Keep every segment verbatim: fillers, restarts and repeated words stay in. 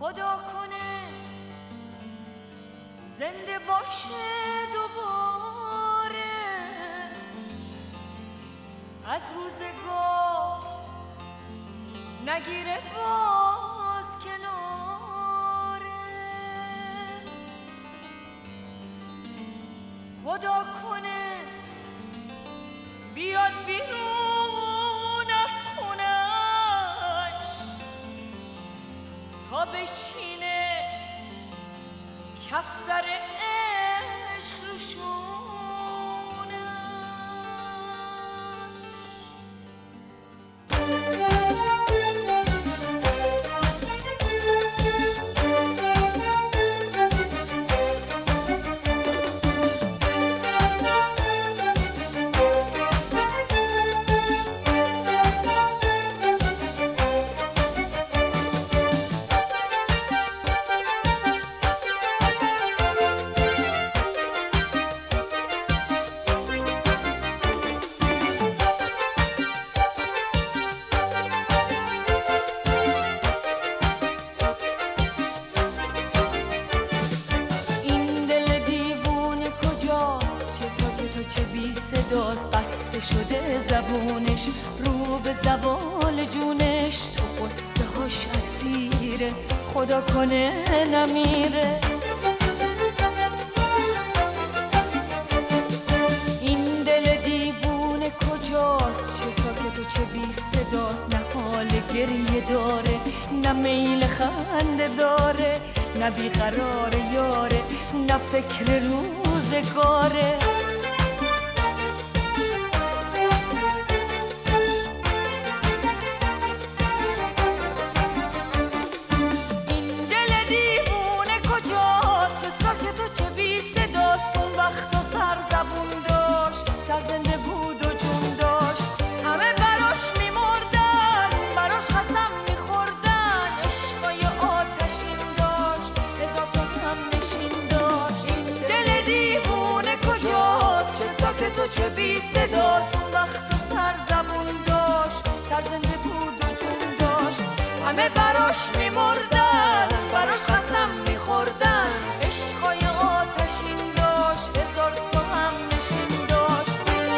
خدا کنه زنده باشه دوباره از روزگار نگیره باز کناره. خدا کنه بیاد بیرون از خونش تا بشینه کفتر عشق رو بسته شده زبونش رو به زوال جونش تو قصه هاش اسیره خدا کنه نمیره. این دل دیوونه کجاست چه ساکت و چه بی صداست، نه حال گریه داره نه میل خنده داره نه بیقرار یاره نه فکر روزگاره. سرزنده بود و جون داشت همه براش میمردن براش قسم میخوردن عشقای آتشین داشت هزار تا هم نشین داشت. این دل دیوونه کجاست چه ساکت و چه بی صداست، اون وقت و سر زبون داشت سرزنده بود و جون داشت همه براش میمردن براش قسم میخوردن عشقای آتشین داشت هزار تا هم نشین داشت.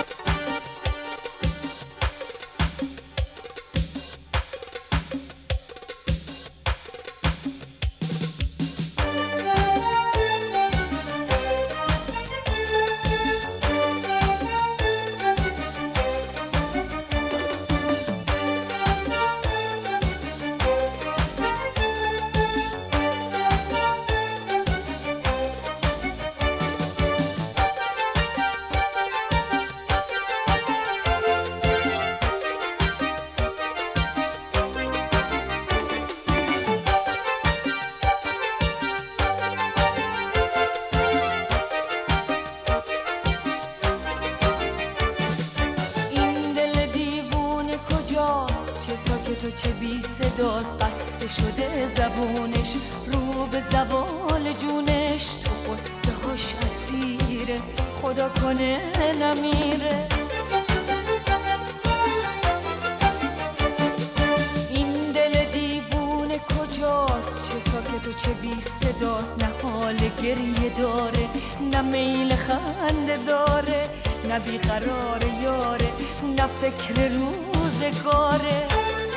تو چه بی صداست بسته شده زبونش رو به زوال جونش تو قصه هاش اسیره خدا کنه نمیره. این دل دیوونه کجاست چه ساکت و چه بی صداست، نه حال گریه داره نه میل خنده داره نه بیقرار یاره نه فکر روزگاره.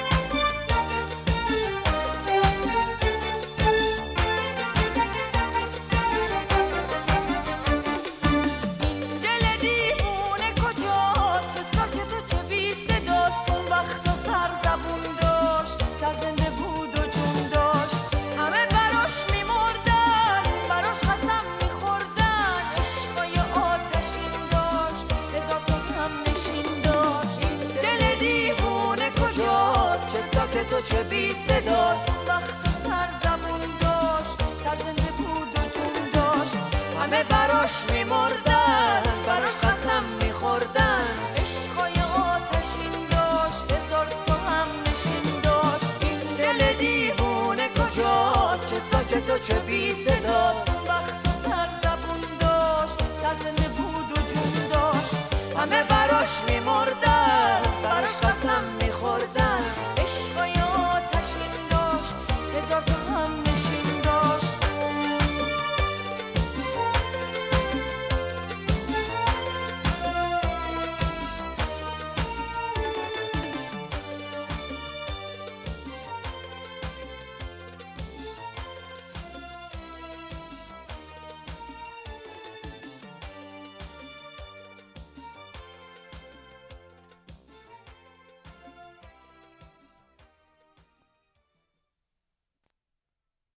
سرزنده بود و جون داشت همه براش میمردن براش قسم میخوردن عشقای آتشین داشت هزار تا هم نشین داشت. این دل دیوونه کجاست چه ساکت و چه بی صداست، وقت و سر زبون داشت سرزنده بود و جون داشت همه براش میمردن براش قسم میخوردن عشقای آتشین داشت هزار تا هم نشین داشت. دل دیوونه کجاست چه ساکت و چه بی صداست، وقت و سر زبون داشت سرزنده بود و جون داشت همه براش میمردن